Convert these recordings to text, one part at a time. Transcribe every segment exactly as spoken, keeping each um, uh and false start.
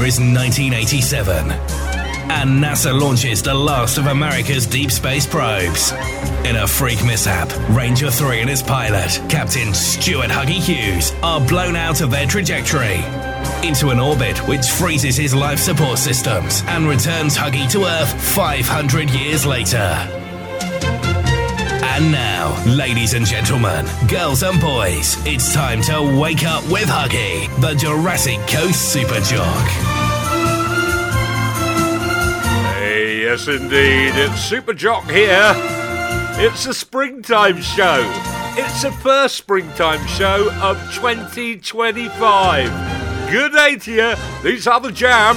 year is nineteen eighty-seven, and NASA launches the last of America's deep space probes. In a freak mishap, Ranger three and its pilot, Captain Stuart Huggy Hughes, are blown out of their trajectory into an orbit which freezes his life support systems and returns Huggy to Earth five hundred years later. And now, ladies and gentlemen, girls and boys, it's time to wake up with Huggy, the Jurassic Coast Super Jock. Hey, yes indeed, it's Super Jock here. It's a springtime show. It's the first springtime show of twenty twenty-five. Good day to you. These are the Jam.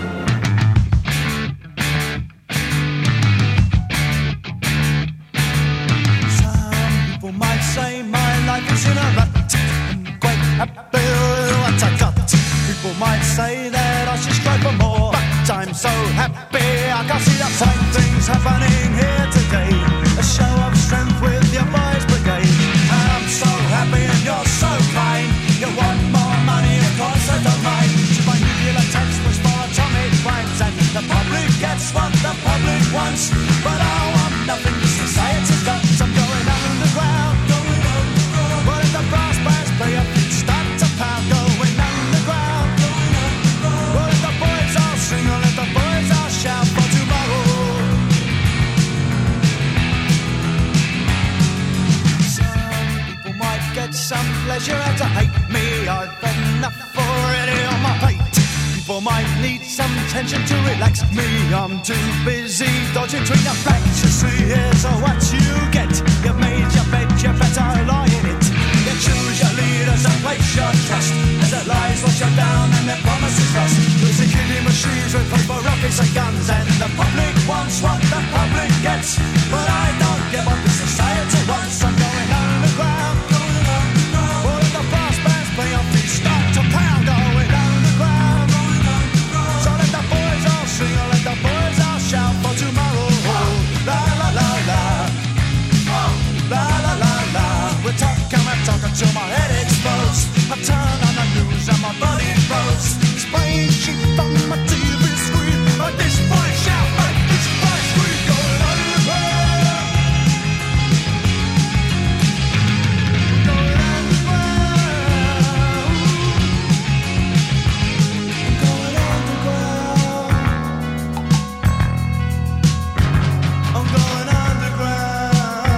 People might say that I should strive for more, but I'm so happy I can see the fine things happening here today. A show of strength with your boys brigade, and I'm so happy and you're so kind. You want more money, of course I don't mind. So my nuclear text was for atomic rhymes, and the public gets what the public wants, but I want nothing society does. I'm going underground, going underground. But if the brass bands play up, start to pound, going underground. But if the boys all sing, or let the boys all shout for tomorrow. Some people might get some pleasure out to hate me. I've enough already on my plate. People might need some tension to relax me. I'm too busy dodging between the facts. You see, here's what you get. You've made your bed, you better lie in it. You choose your leaders and place your trust, as their lies wash you down and their promises rust. There's a killing machines with paper, rockets and guns, and the public wants what the public gets. But I don't get what the society wants. I'm going underground, going underground. All of the brass bands play on feet, start to pound, going underground, going underground. So let the boys all sing, or let the boys all shout for tomorrow. La la la la, la la la la. We're talking, we're talking till my head explodes. I turn on the news and my body froze. Spraying shit on my T V screen. But this boy shout, like this boy scream, going underground. Going underground. Going underground. I'm going underground.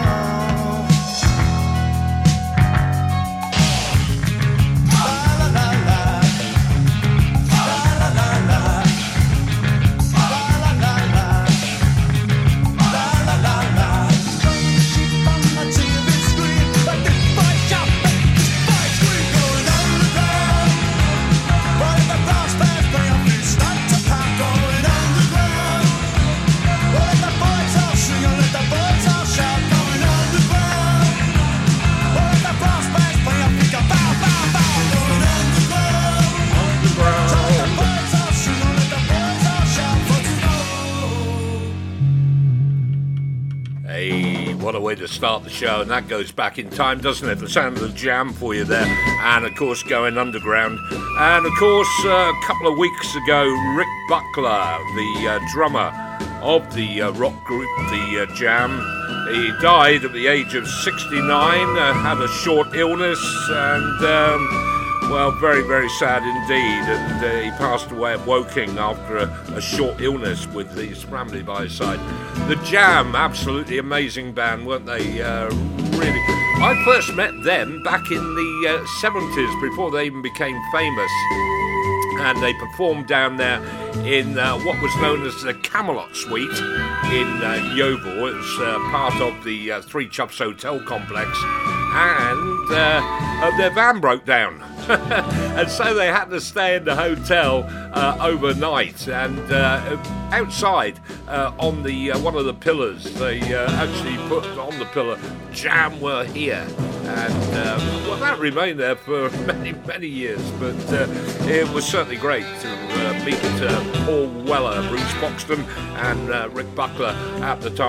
What a way to start the show, and that goes back in time, doesn't it? The sound of the Jam for you there, and of course Going Underground. And of course, uh, a couple of weeks ago, Rick Buckler, the uh, drummer of the uh, rock group The uh, Jam, he died at the age of sixty-nine, uh, had a short illness, and um, well, very, very sad indeed. And uh, he passed away at Woking after a, a short illness with his family by his side. The Jam, absolutely amazing band, weren't they? Uh, really. I first met them back in the uh, seventies, before they even became famous. And they performed down there in uh, what was known as the Camelot Suite in uh, Yeovil. It was uh, part of the uh, Three Chops Hotel complex. And uh, uh, their van broke down. And so they had to stay in the hotel uh, overnight, and uh, outside uh, on the uh, one of the pillars they uh, actually put on the pillar, Jam were here, and um, well, that remained there for many many years, but uh, it was certainly great to uh, meet uh, Paul Weller, Bruce Foxton and uh, Rick Buckler at the time.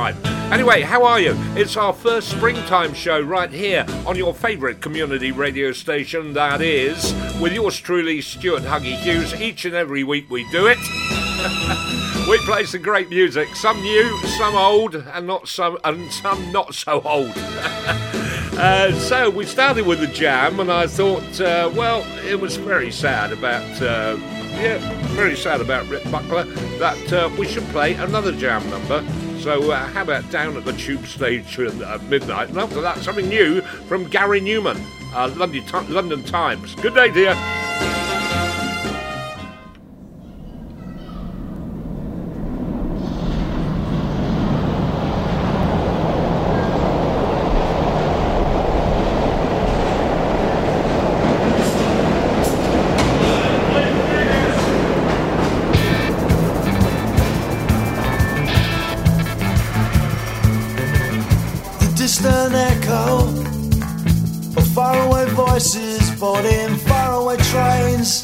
Anyway, how are you? It's our first springtime show right here on your favourite community radio station, that is, with yours truly, Stuart Huggy Hughes. Each and every week we do it. We play some great music, some new, some old, and not some, and some not so old. uh, so we started with the Jam, and I thought, uh, well, it was very sad about, uh, yeah, very sad about Rick Buckler that uh, we should play another Jam number. So uh, how about Down at the Tube Station at midnight? And after that, something new from Gary Newman, uh, London, London Times. Good day, dear. Distant echo of faraway voices boarding faraway trains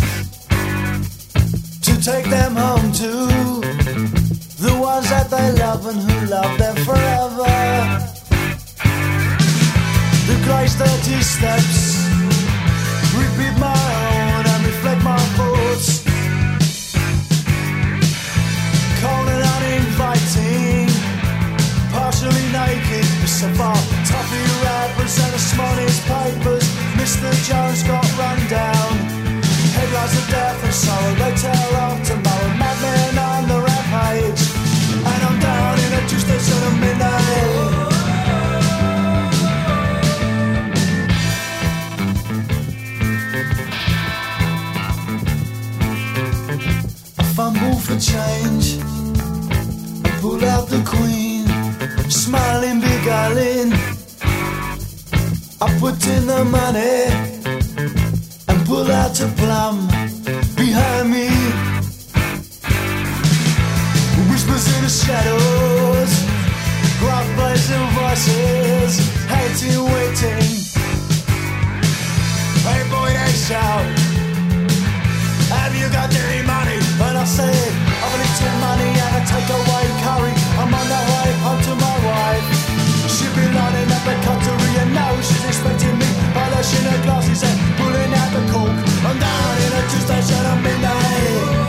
to take them home to the ones that they love and who love them forever. The grey dirty steps repeat my own and reflect my thoughts, cold and uninviting, partially naked, so far toffee wrappers and the smallest papers. Mister Jones got run down. Headlines of death and sorrow, they tell of tomorrow. Madmen on the rampage, and I'm down in a Tuesday sort of midnight. I fumble for change and pull out the Queen, smiling, beguiling. I put in the money and pull out a plum behind me. Whispers in the shadows, gruff blazing voices, hating, waiting. Hey boy, they shout, have you got any money? And I said, I've little money and a takeaway curry. I'm on the way home to my wife. She be lining up the cutlery and now she's expecting me. Polishing her glasses and pulling out the cork. I'm down in a Tuesday shut at midnight.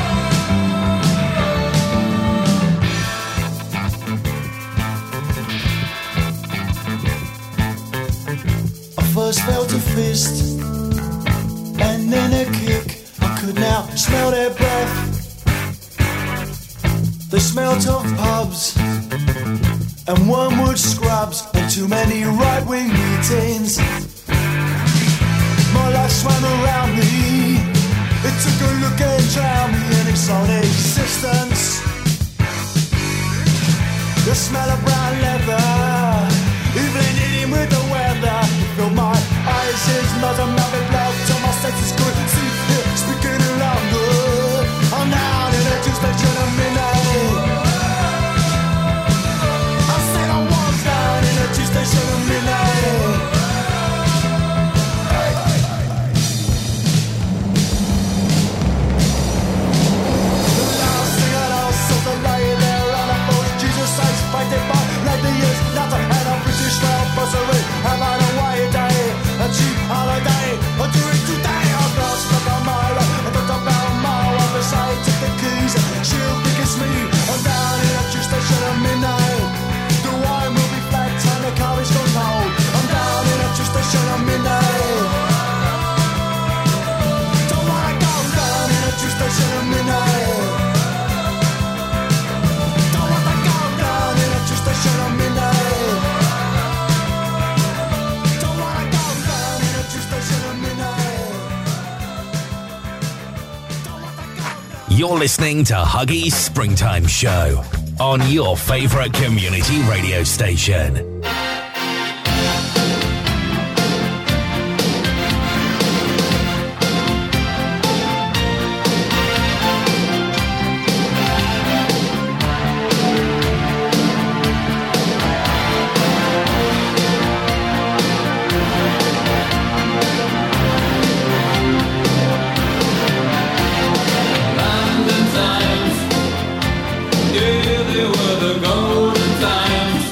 I first felt a fist and then a kick. I could now smell their breath. They smelt of pubs and wormwood scrubs and too many right-wing meetings. My life swam around me. It took a look and drowned me in its own existence. The smell of brown leather, even eating with the weather, filled my eyes, his nose, and mouth with blood till my senses could see it speaking louder. I'm down in a Tuesday till the midnight. I said I was down in a Tuesday till the midnight. The last thing I know, so I lay there and I thought Jesus says, fighting by like the years, nothing and a British rail bursary. Having a white day, a cheap holiday, I'll do it today. I've lost like a mile, I thought about a mile, I'm beside, took the keys, she'll think it's me. I'm down in a Tuesday till the midnight. The wine will be flat and the car is gone cold. I'm down in a Tuesday till the midnight. Don't wanna go down in a Tuesday till the midnight. Don't wanna go down in a Tuesday till the midnight. Don't wanna go down in a Tuesday till the midnight. Don't wanna go down. You're listening to Huggy's Springtime Show on your favourite community radio station. London Times, yeah, they were the golden times.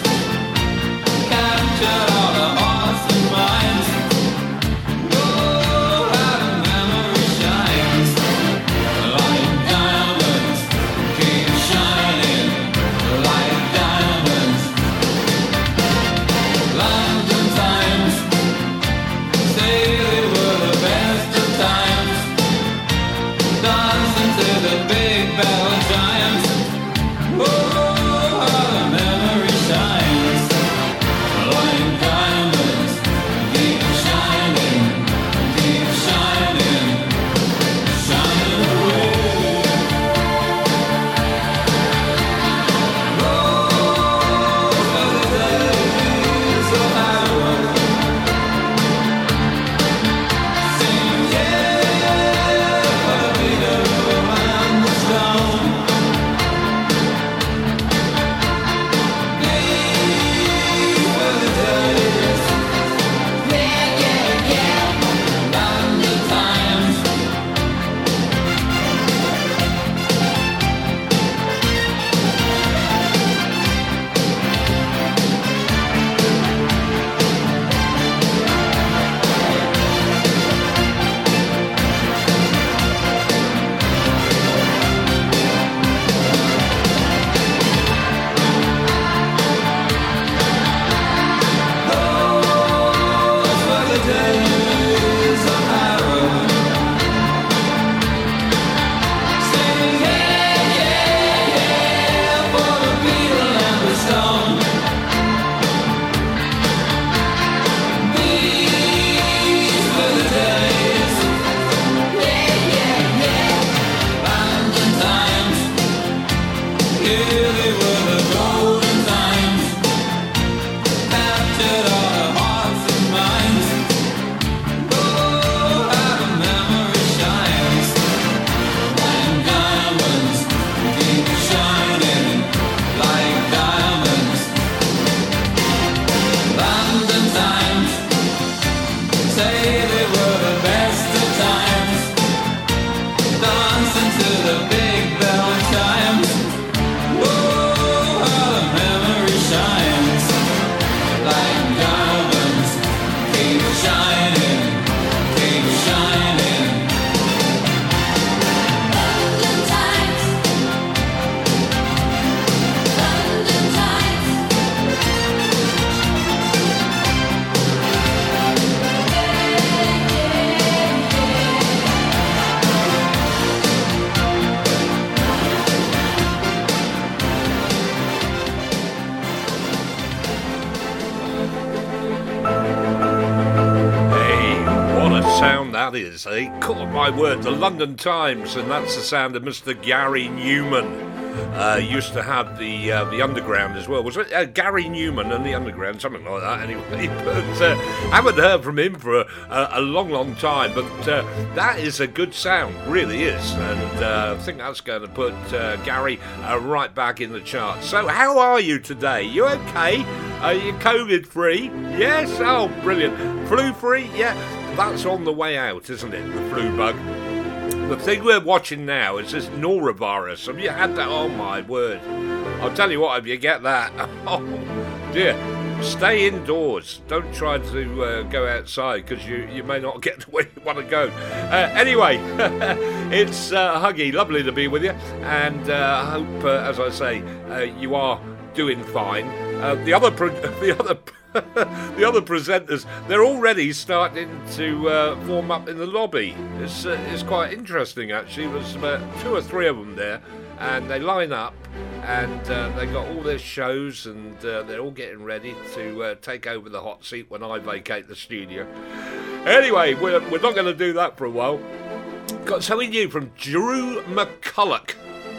That is, eh? God, my word, the London Times, and that's the sound of Mister Gary Newman. Uh, used to have the uh, the Underground as well. Was it uh, Gary Newman and the Underground, something like that? Anyway, but uh, haven't heard from him for a, a long, long time. But uh, that is a good sound, really is, and uh, I think that's going to put uh, Gary uh, right back in the charts. So, how are you today? You okay? Are you COVID free? Yes. Oh, brilliant. Flu free? Yeah. That's on the way out, isn't it? The flu bug. The thing we're watching now is this norovirus. Have you had that? Oh my word! I'll tell you what. If you get that, oh dear, stay indoors. Don't try to uh, go outside because you, you may not get to where you want to go. Uh, anyway, it's uh, Huggy. Lovely to be with you, and uh, I hope, uh, as I say, uh, you are doing fine. Uh, the other, pro- the other. the other presenters, they're already starting to uh, form up in the lobby. It's uh, it's quite interesting, actually. There's about two or three of them there, and they line up, and uh, they got all their shows, and uh, they're all getting ready to uh, take over the hot seat when I vacate the studio. Anyway, we're, we're not going to do that for a while. Got something new from Drew McCulloch.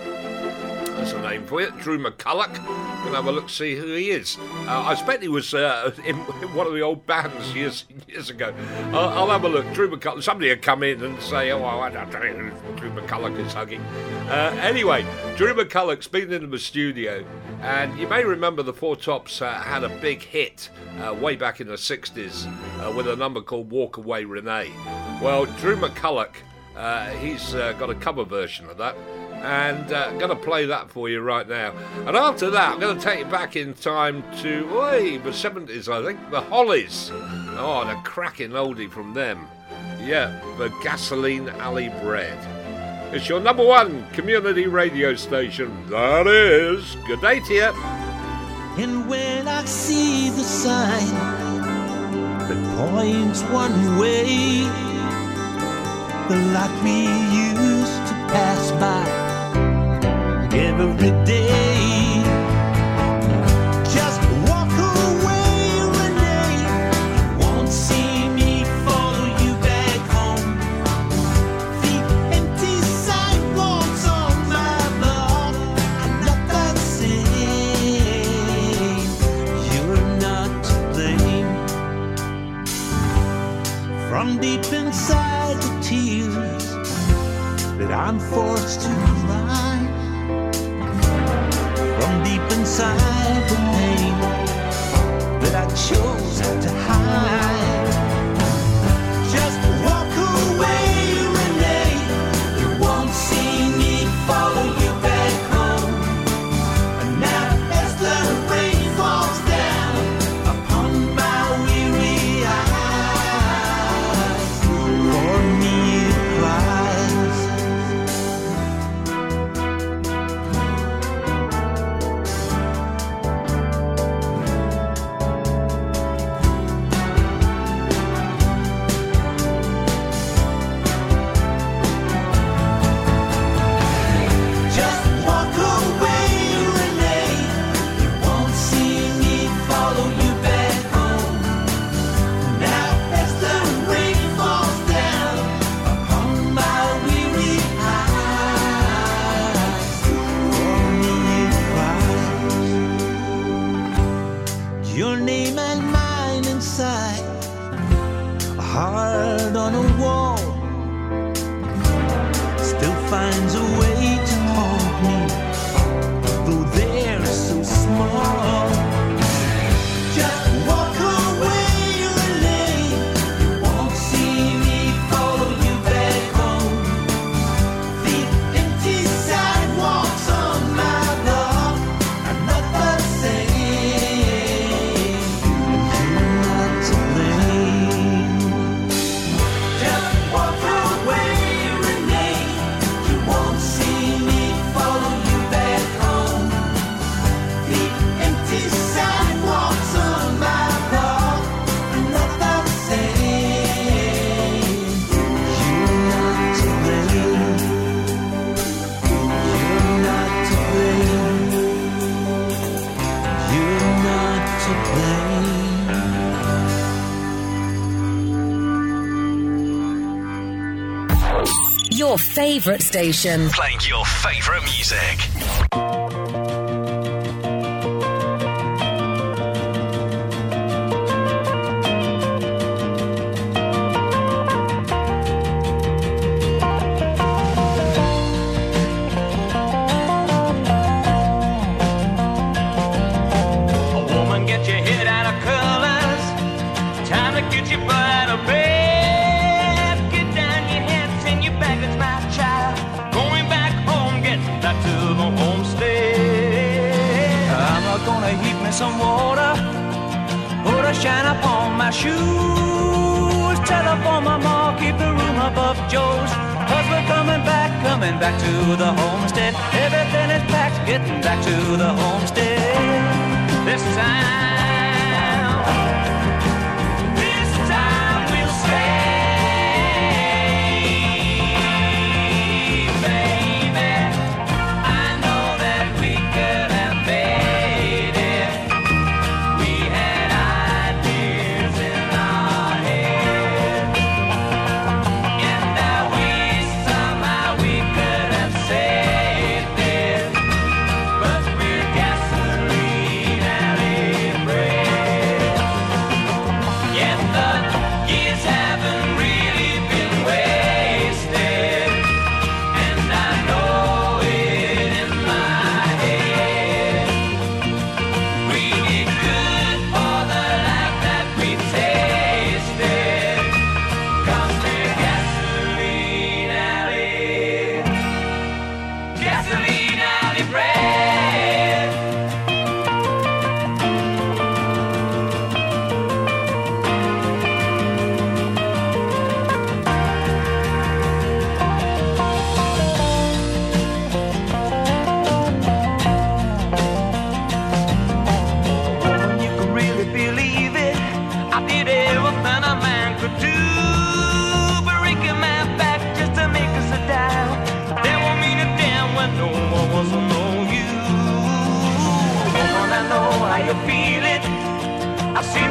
That's a name for it, Drew McCulloch. We're going to have a look, see who he is. Uh, I expect he was uh, in, in one of the old bands years years ago. Uh, I'll have a look. Drew McCulloch. Somebody will come in and say, oh, I don't know who Drew McCulloch is hugging. Uh, anyway, Drew McCulloch's been in the studio, and you may remember the Four Tops uh, had a big hit uh, way back in the sixties uh, with a number called Walk Away Renee. Well, Drew McCulloch, uh, he's uh, got a cover version of that. And uh, I'm going to play that for you right now. And after that, I'm going to take you back in time to oy, the seventies, I think. The Hollies. Oh, the cracking oldie from them. Yeah, the Gasoline Alley Bread. It's your number one community radio station. That is. Good day to you. And when I see the sign that points one way, the light we used to pass by every day, just walk away, Renee. You won't see me follow you back home. The empty sidewalks on my block are not the same. You're not to blame. From deep inside the tears that I'm forced to cry, from deep inside the pain that I chose to hide. Just walk away, Renee. You won't see me follow you back home. And now as the rain falls down upon my weary eyes, for me it cries. Your name and mine inside a heart on a wall still finds a way to haunt me, though they're so small. Just walk away, Renee. You won't see me follow you back home. The empty sidewalks on my block are not the same. Your favourite station. Playing your favourite music. A woman, get your head out of colours. Time to get your butt out of bed. Gonna heat me some water, put a shine upon my shoes, telephone my ma, keep the room above Joe's, cause we're coming back, coming back to the homestead, everything is packed, getting back to the homestead, this time, this time we'll stay. Gasoline alley bread.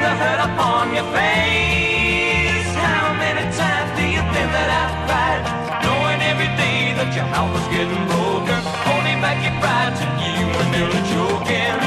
the hurt upon your face. How many times do you think that I've cried, knowing every day that your heart was getting broken, holding back your pride till you were nearly choking.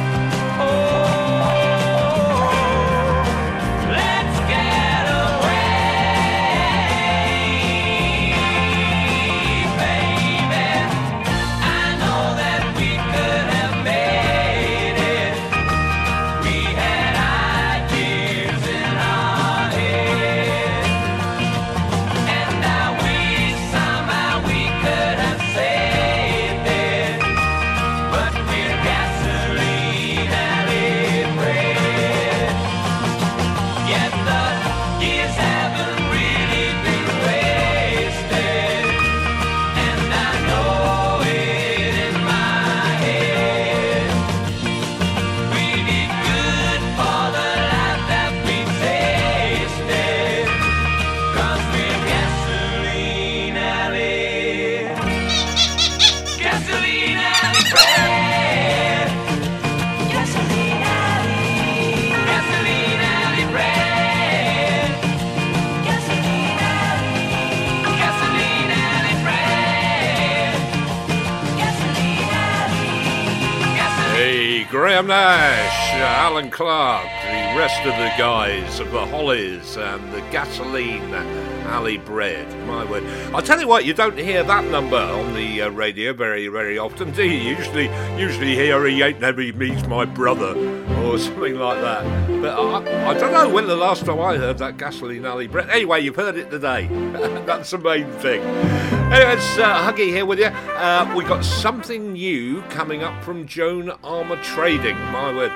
Graham Nash, Alan Clark, the rest of the guys of the Hollies and the Gasoline Alley Bread. My word. I'll tell you what, you don't hear that number on the uh, radio very, very often, do you? Usually, usually hear He Ain't Never Meets My Brother or something like that. But I, I don't know when the last time I heard that Gasoline Alley Bread. Anyway, you've heard it today. That's the main thing. Anyway, it's uh, Huggy here with you. Uh, we got something new coming up from Joan Armour Trading. My word.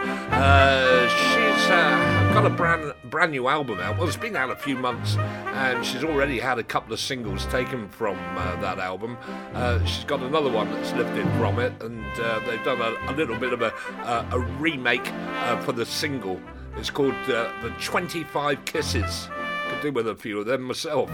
Uh, she's uh, got a brand brand new album out. Well, it's been out a few months, and she's already had a couple of singles taken from uh, that album. Uh, she's got another one that's lifted from it, and uh, they've done a, a little bit of a, uh, a remake uh, for the single. It's called uh, The twenty-five Kisses. Could do with a few of them myself.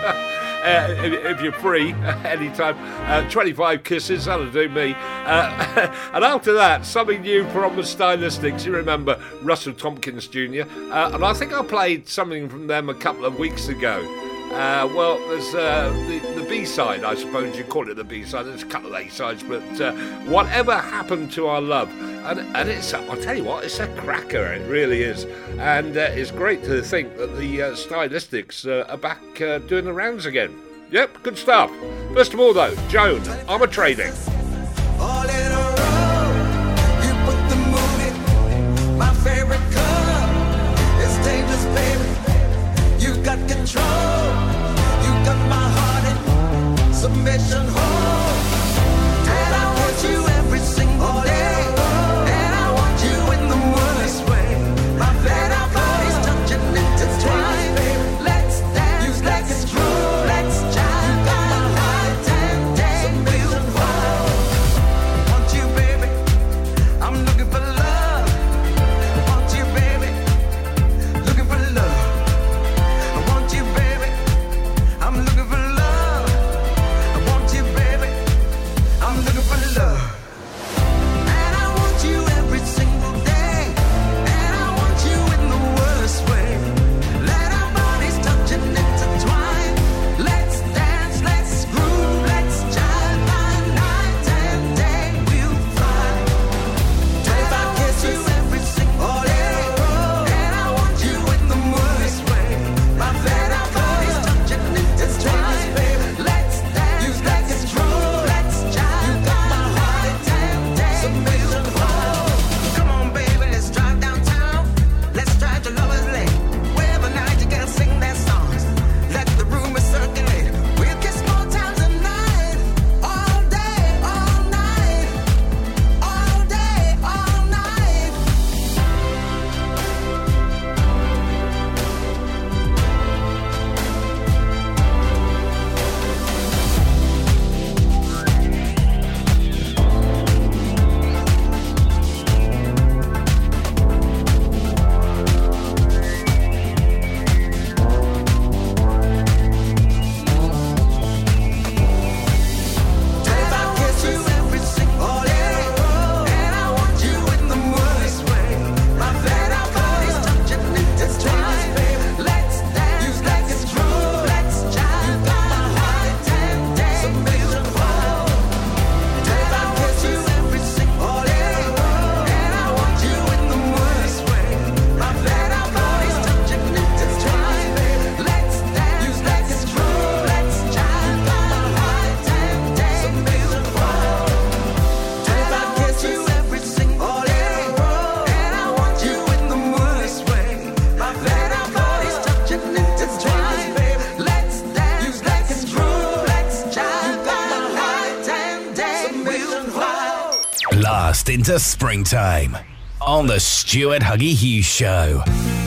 Uh, if, if you're free, anytime, uh, twenty-five Kisses, that'll do me. Uh, and after that, something new from the Stylistics. You remember Russell Tompkins Junior Uh, and I think I played something from them a couple of weeks ago. Uh, well, there's uh, the, the B-side, I suppose you call it the B-side. There's a couple of A-sides, but uh, Whatever Happened to Our Love. And, and it's, I'll tell you what, it's a cracker, it really is. And uh, it's great to think that the uh, Stylistics uh, are back uh, doing the rounds again. Yep, good stuff. First of all, though, Joan Armour Trading. All in a row, you put the mood in. My favorite color is dangerous, baby. You got control, you got my heart in submission, hold. And I want you every single day, and I want you in the moonless way. My flat our bodies touching intertwined. Let's dance, let's groove, let's jive. You got my heart and submission, hold. just into springtime on the Stuart Huggy Hughes Show.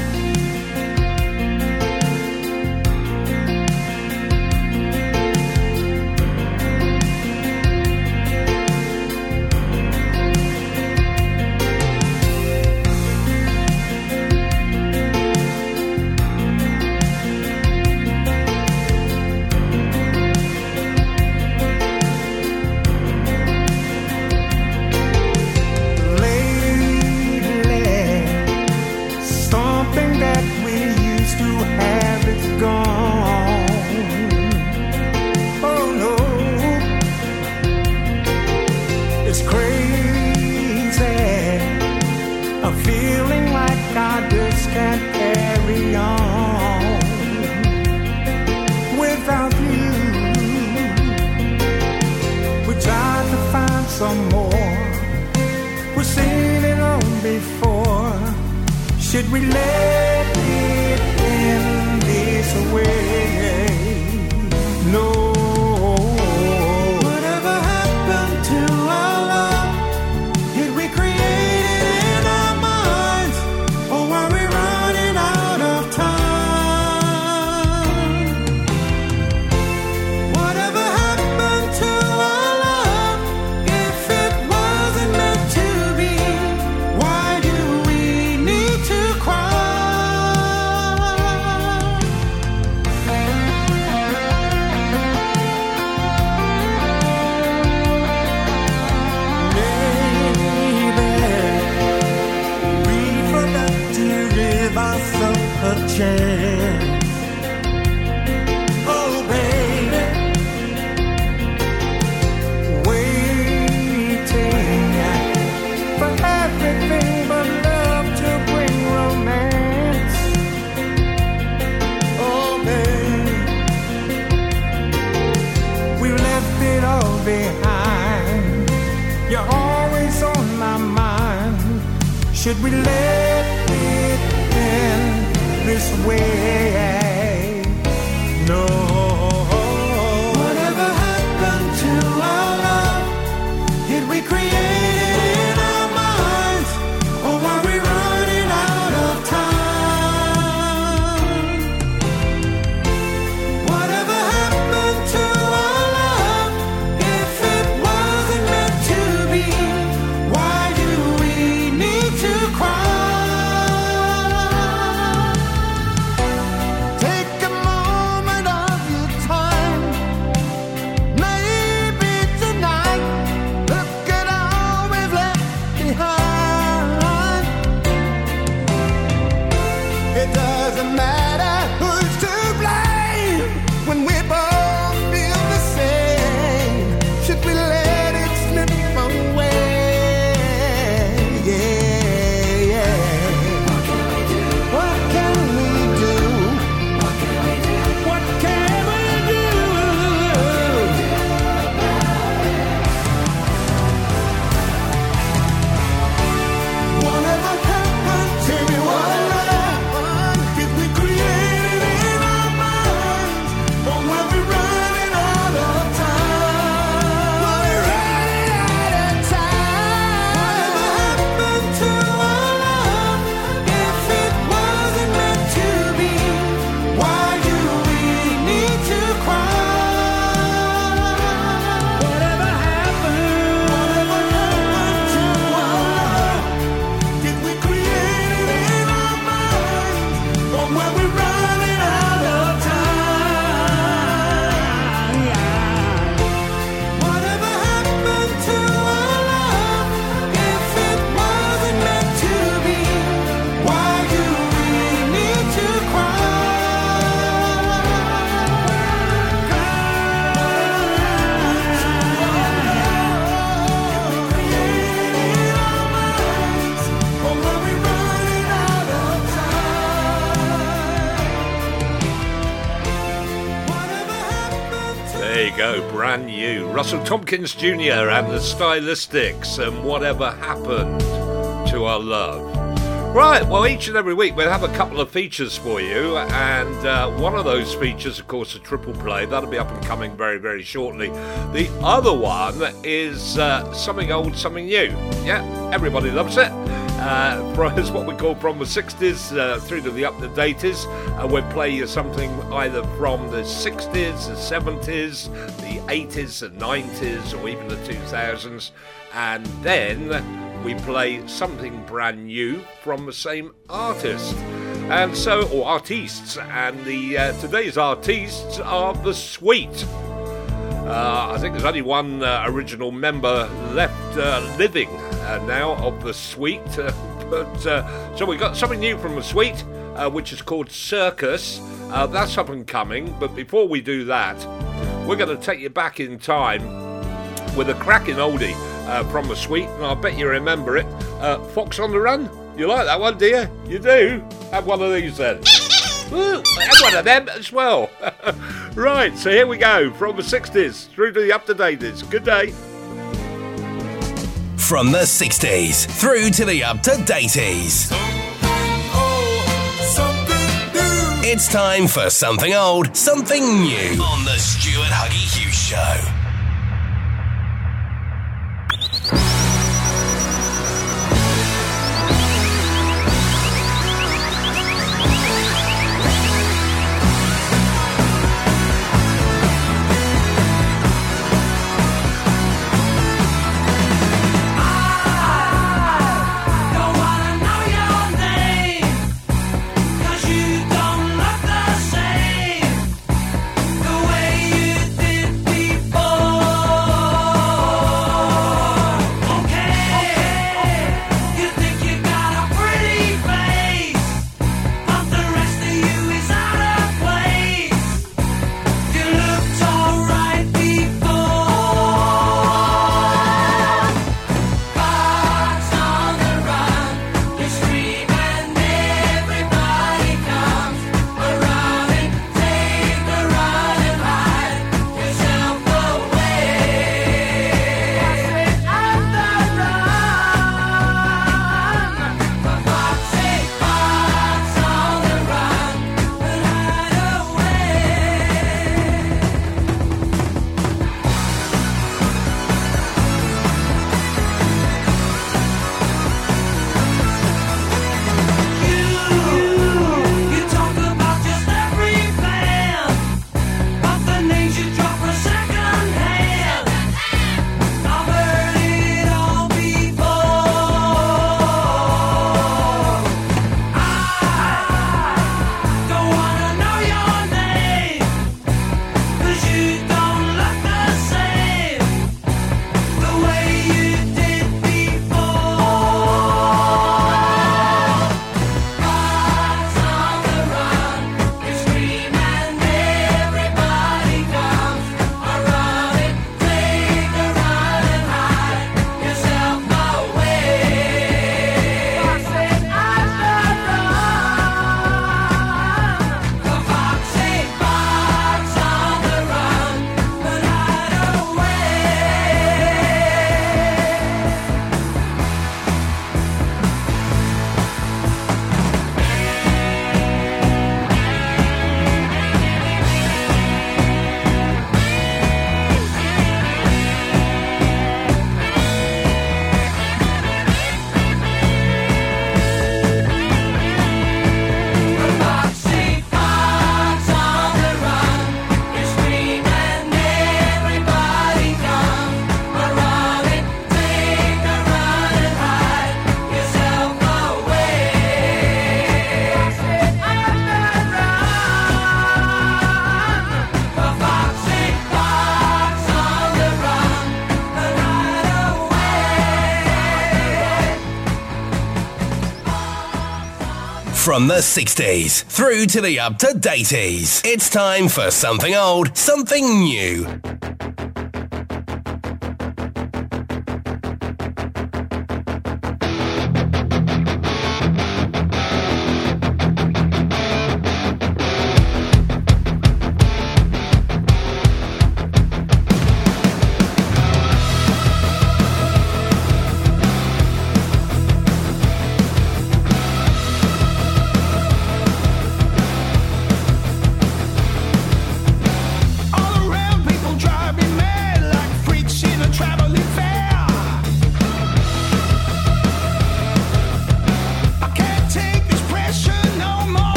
Should we let it end this way? No. Whatever happened to our love? Did we create it in our minds? Or were we running out of time? Whatever happened to our love? If it wasn't meant to be, why do we need to cry? Take a moment of your time. Maybe tonight, look at all we've left behind. It doesn't matter who's to blame when we both feel the same. Should we let it slip away? Yeah, yeah. What can we do? What can we do? What can we do? What can we do? Whatever happened to me, what happened? Did we create it in our minds? Or were we running out of time? Were we running out of time? Whatever happened to our love? If it wasn't meant to be, why do we need to cry? Whatever happened? Whatever happened to our love? Did we create it in our minds? Or were we running out of time? Whatever happened to our love? If it wasn't meant to be, why do we need to cry? Or were we running out of time? Whatever happened to There you go, brand new. Russell Tompkins Junior and the Stylistics and Whatever Happened to Our Love. Right, well, each and every week we'll have a couple of features for you, and uh, one of those features, of course, a triple play. That'll be up and coming very, very shortly. The other one is uh, something old, something new. Yeah, everybody loves it. Uh, from, it's what we call from the sixties uh, through to the up-to-daters. Uh, we'll play you something either from the sixties, the seventies, the eighties, the nineties, or even the two thousands. And then we play something brand new from the same artist. And so, or artistes. And the uh, today's artistes are The Sweet. Uh, I think there's only one uh, original member left uh, living uh, now of The Sweet. Uh, but uh, so we got something new from The Sweet, uh, which is called Circus. Uh, that's up and coming. But before we do that, we're going to take you back in time with a cracking oldie uh, from The Sweet, and I bet you remember it. Uh, Fox on the Run. You like that one, do you? You do? Have one of these then. Ooh, have one of them as well. Right, so here we go, from the sixties through to the up-to-daters. Good day. From the sixties through to the up-to-daters. It's time for something old, something new on the Stuart Huggy Hughes Show. From the sixties through to the up-to-daters, it's time for something old, something new.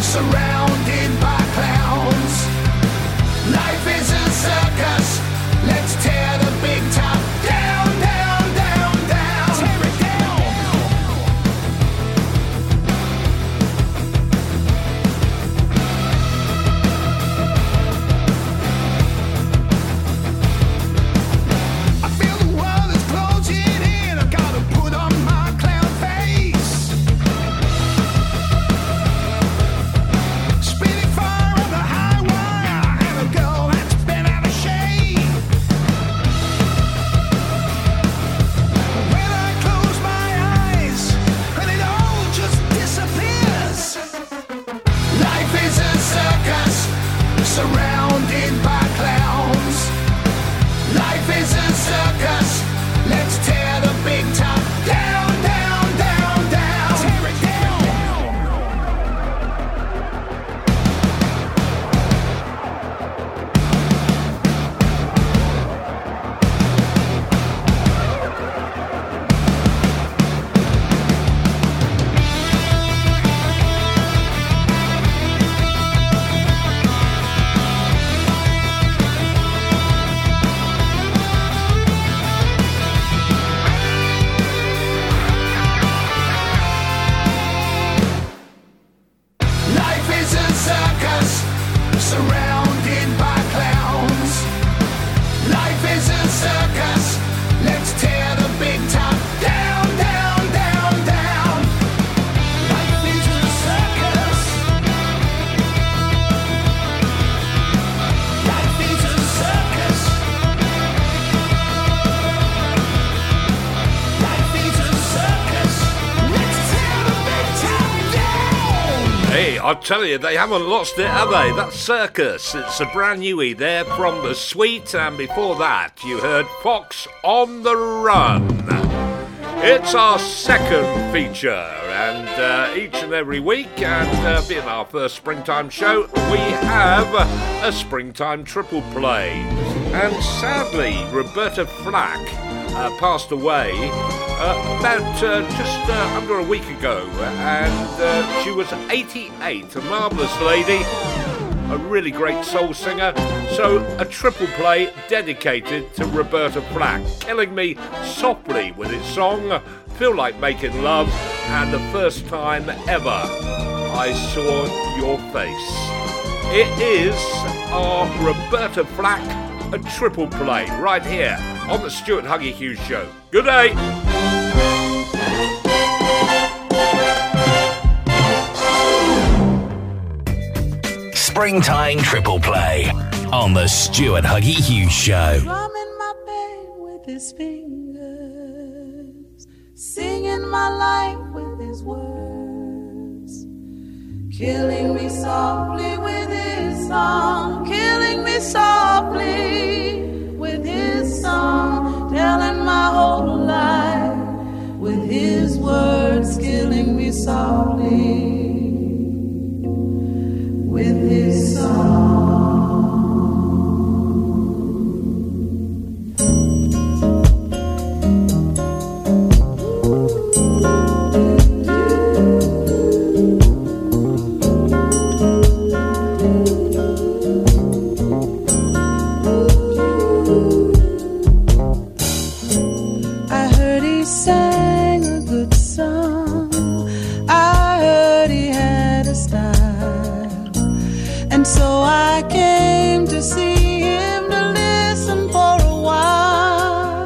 surrounded by clowns. Life is a circus. Let's tear the big top down, down, down, down. Tear it down. I feel the world is closing in. I gotta put on my clown face. Spinning fire on the high wire, and a girl that's been out of shape. When I close my eyes, and it all just disappears. Life is a circus, surrounded by clowns. Life is a circus. Let's tear the big top down, down, down, down. Tear it down. Life is a circus, surrounded by clowns. Life is a circus. Let's tear the big top down, down, down, down. Life is a circus. Life is a circus. Life is a circus. Let's tear the big top down. Hey, I tell you, they haven't lost it, have they? That's Circus. It's a brand newie there from The Sweet, and before that, you heard Fox on the Run. It's our second feature, and uh, each and every week, and uh, being our first springtime show, we have a springtime triple play. And sadly, Roberta Flack uh, passed away uh, about uh, just uh, under a week ago, and uh, she was eighty-eight, a marvellous lady, a really great soul singer. So a triple play dedicated to Roberta Flack, Killing Me Softly with his song Feel Like Making Love, and the First Time Ever I Saw Your Face. It is our Roberta Flack, a triple play, right here on the Stuart Huggy Hughes Show. Good day. Springtime Triple Play on the Stuart Huggy Hughes Show. Drumming my pain with his fingers, singing my life with his words, killing me softly with his song, killing me softly with his song, telling my whole life with his words, killing me softly with his song. I heard he sang a good song. I heard he had a style. And so I came to see him, to listen for a while.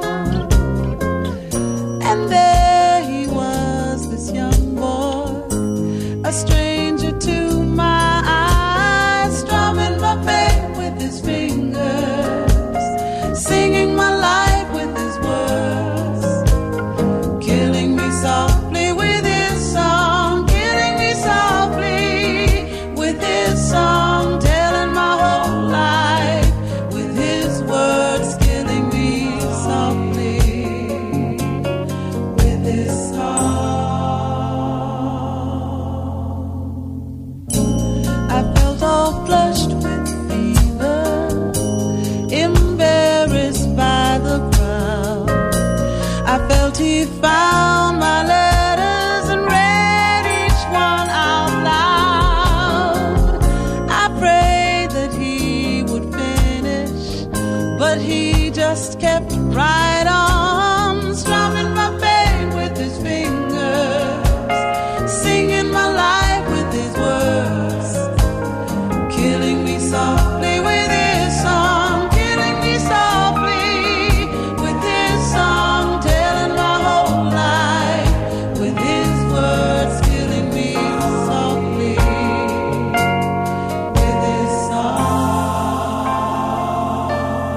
And there he was, this young boy, a stranger to my eyes, strumming my pain with his fingers, singing my life with his words, killing me softly with his song, killing me softly with his song, telling my whole life with his words, killing me softly with his song. I felt all flushed with fever, embarrassed by the crowd. I felt he found my letters and read each one out loud. just kept right on strumming my pain with his fingers, singing my life with his words, killing me softly with his song, killing me softly with his song, telling my whole life with his words, killing me softly with his song.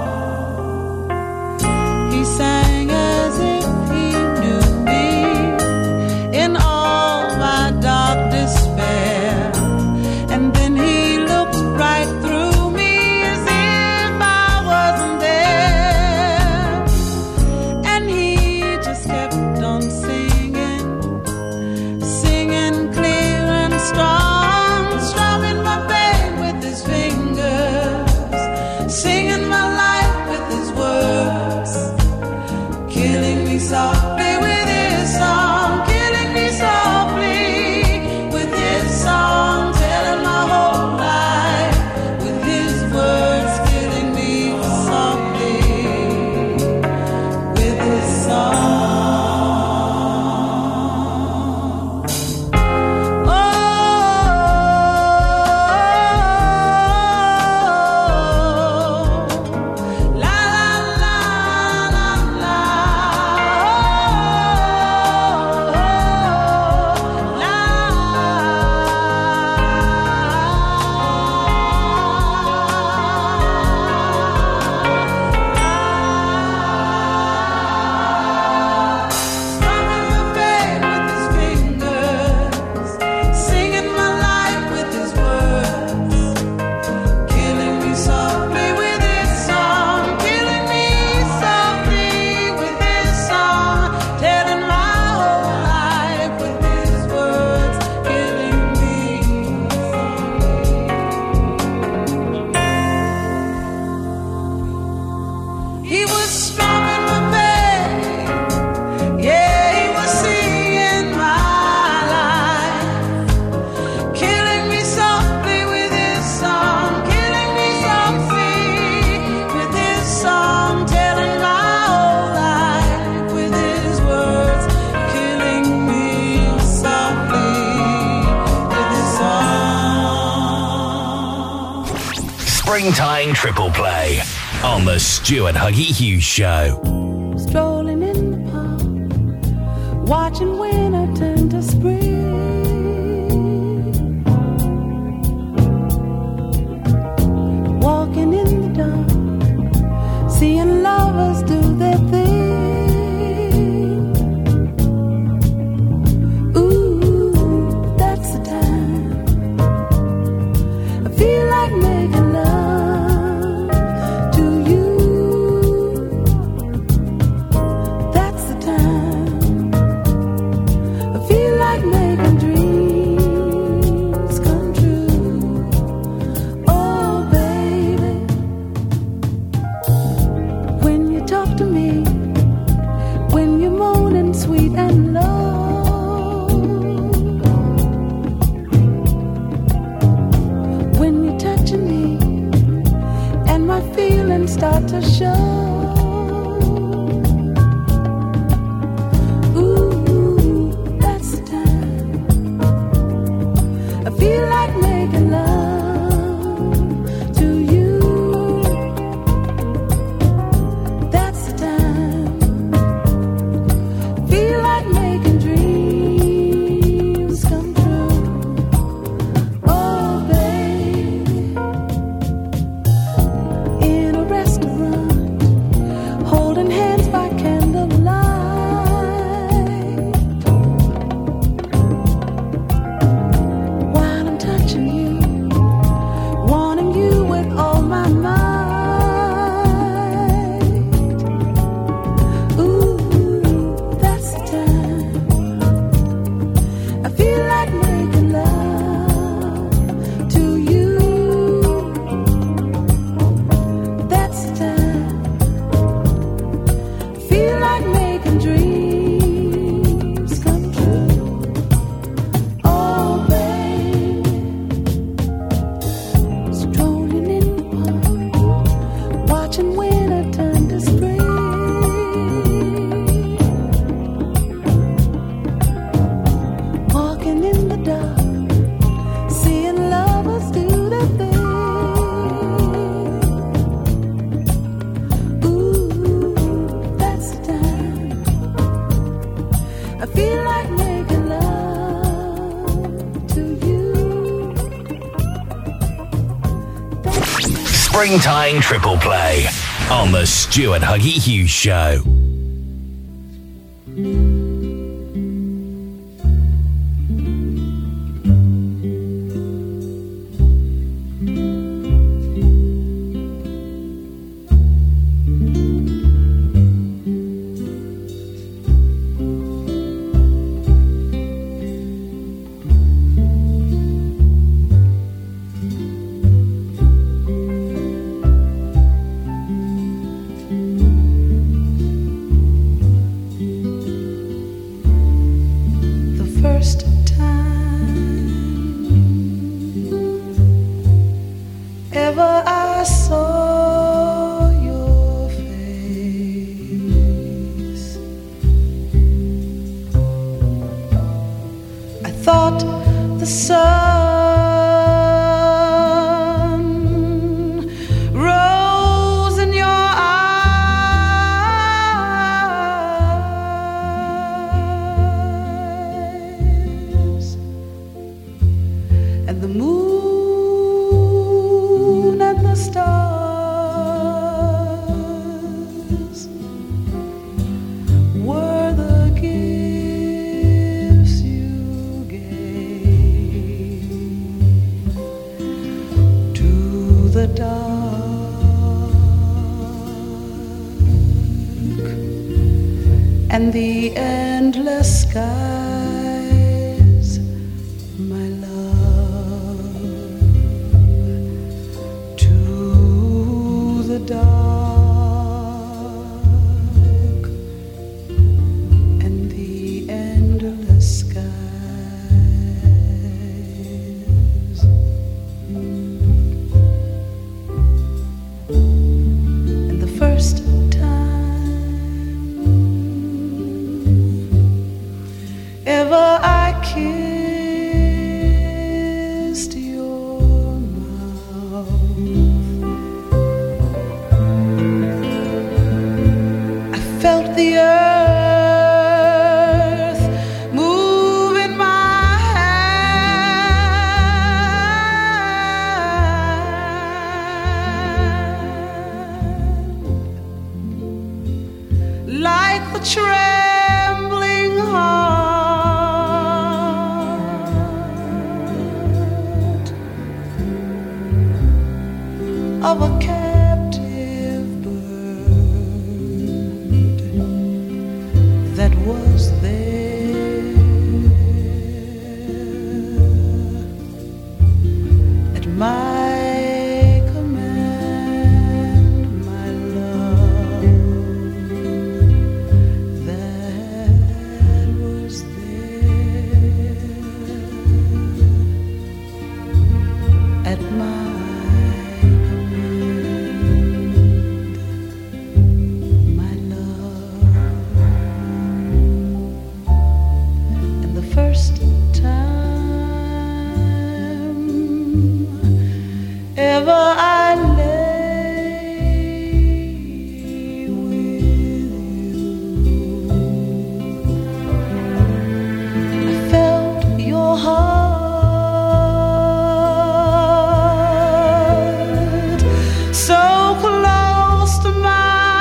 He sang as if he knew me in all my dark despair, and then he looked right through me as if I wasn't there, and he just kept on singing, singing clear and strong, strumming my pain with his fingers, singing my life with his words, killing me softly with his song, killing me softly with his song, telling my whole life with his words, killing me softly with his song. Oh, la la la la la. Oh, la. Strumming my pain with his fingers, singing my life with his words, killing me softly with his song, killing me softly with his song, telling my whole life with his words, killing me softly. He was strumming my pain, yeah, he was singing my life, killing me softly with his song, killing me softly with his song, telling my whole life with his words, killing me softly with his song. Springtime triple play on the Stuart Huggy Hughes Show. Strolling in the park, watching winter turn to spring. Walking in the dark, seeing lovers do their thing. Ooh, that's the time I feel like making love to you. That's the time I feel like making dreams come true. Oh, baby, when you talk to me, when you're moaning sweet and low, when you're touching me and my feelings start to show. Ooh, that's the time I feel like making love to you. That's the time I feel like making dreams come true. Oh, baby, in a restaurant Springtime Triple Play on the Stuart Huggy Hughes Show. And the endless skies, my love, to the dark and the endless skies. And the first ever I kissed your mouth, I felt the earth move in my hand, like the trembling heart of a captive bird that was there at my command, my love, that was there at my first time ever I lay with you, I felt your heart so close to mine.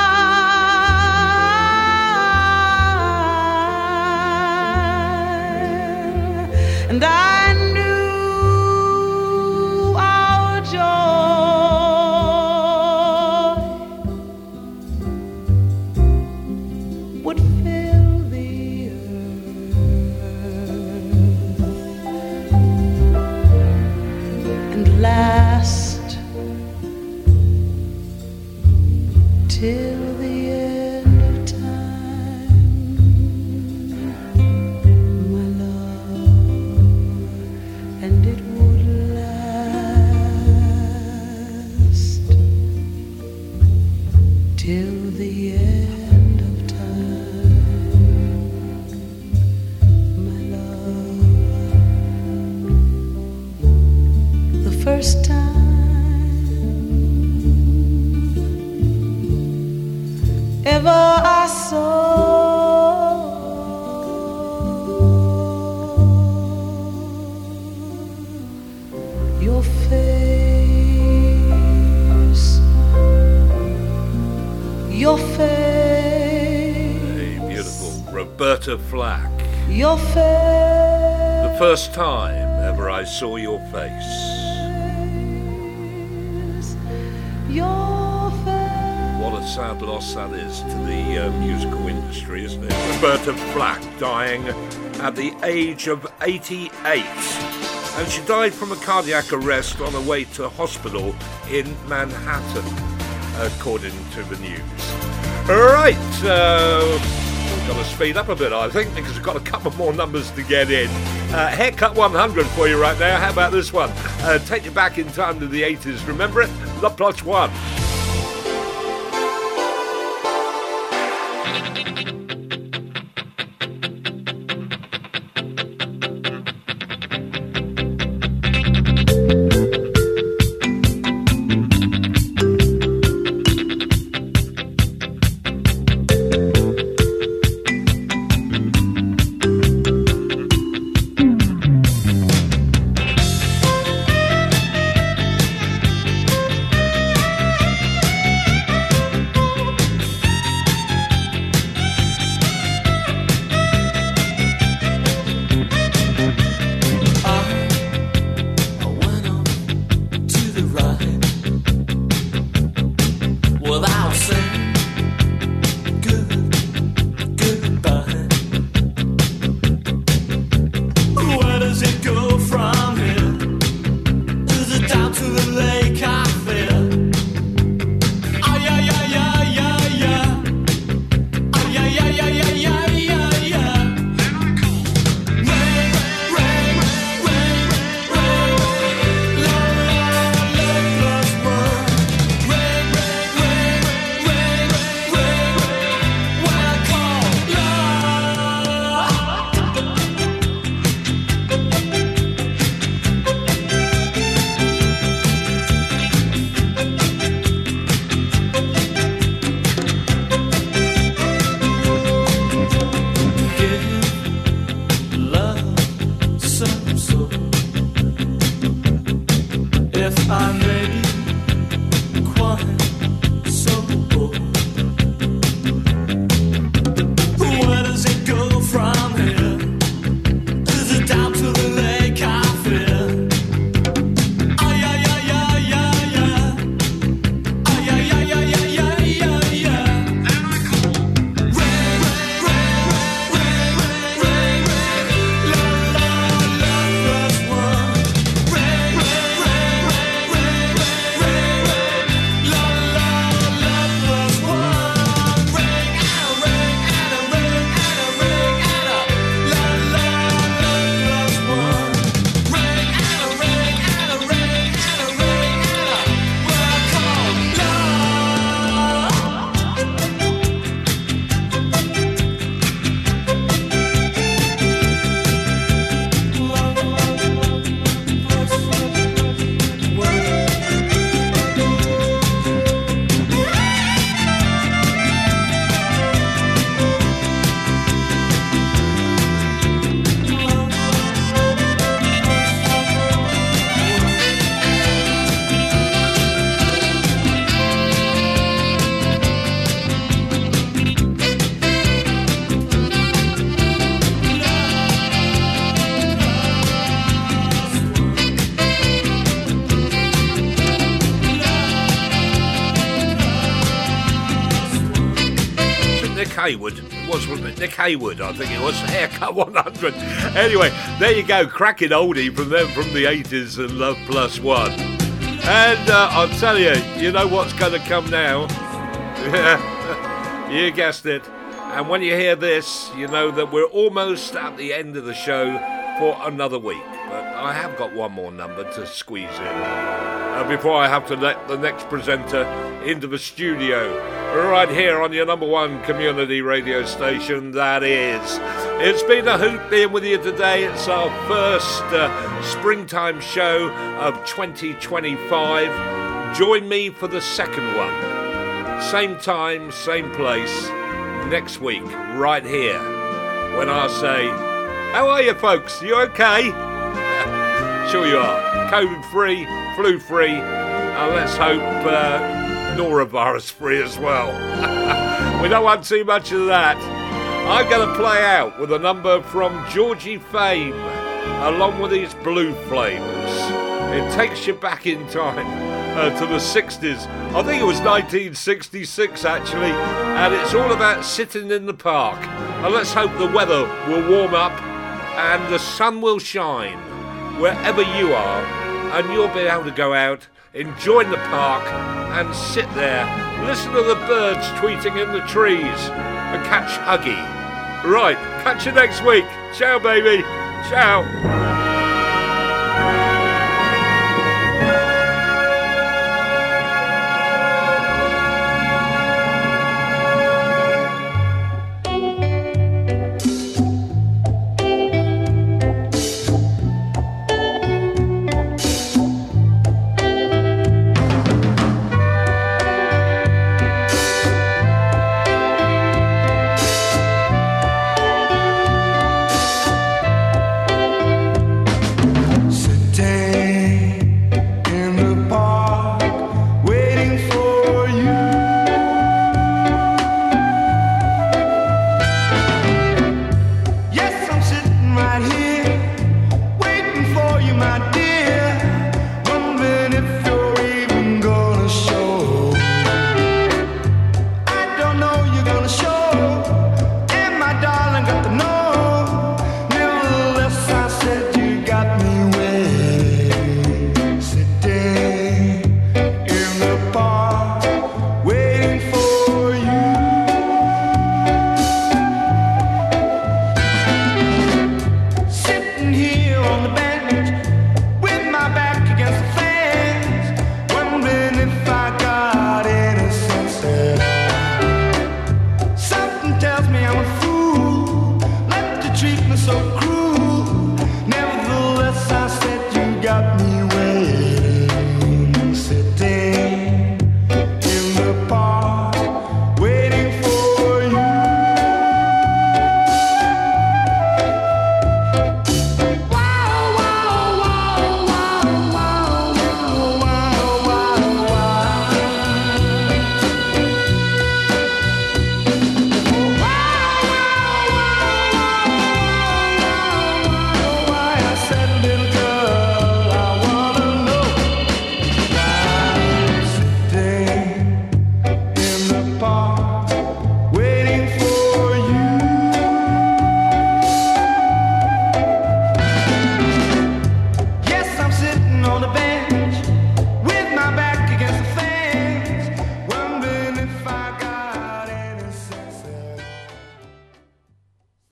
And I knew our joy would fill the earth and last till the end of time, my love. And it would last till the end of time, my love. The first time ever I saw your face, your face, Hey, beautiful. Roberta Flack. your face, The first time ever I saw your face. your face. What a sad loss that is to the uh, musical industry, isn't it? Roberta Flack dying at the age of eighty-eight. And she died from a cardiac arrest on her way to hospital in Manhattan, according to the news. Right, so we've got to speed up a bit, I think, because we've got a couple more numbers to get in. Uh, Haircut one hundred for you right now. How about this one? Uh, take you back in time to the eighties. Remember it? Love Plus One. Haywood. It was, wasn't it? Nick Haywood, I think it was. Haircut one hundred. Anyway, there you go. Cracking oldie from them from the eighties and Love Plus One. And uh, I'll tell you, you know what's going to come now? You guessed it. And when you hear this, you know that we're almost at the end of the show for another week. But I have got one more number to squeeze in uh, before I have to let the next presenter into the studio. Right here on your number one community radio station, that is. It's been a hoot being with you today. It's our first uh, springtime show of twenty twenty-five. Join me for the second one. Same time, same place, next week, right here. When I say, how are you folks? You okay? Sure you are. COVID free, flu free, and let's hope uh, norovirus free as well. We don't want too much of that. I'm going to play out with a number from Georgie Fame, along with his Blue Flames. It takes you back in time uh, to the sixties. I think it was nineteen sixty-six, actually, and it's all about sitting in the park. And let's hope the weather will warm up and the sun will shine wherever you are, and you'll be able to go out, enjoy the park, and sit there, listen to the birds tweeting in the trees, and catch Huggy. Right, catch you next week. Ciao, baby. Ciao. Right here, waiting for you, my dear. Wondering if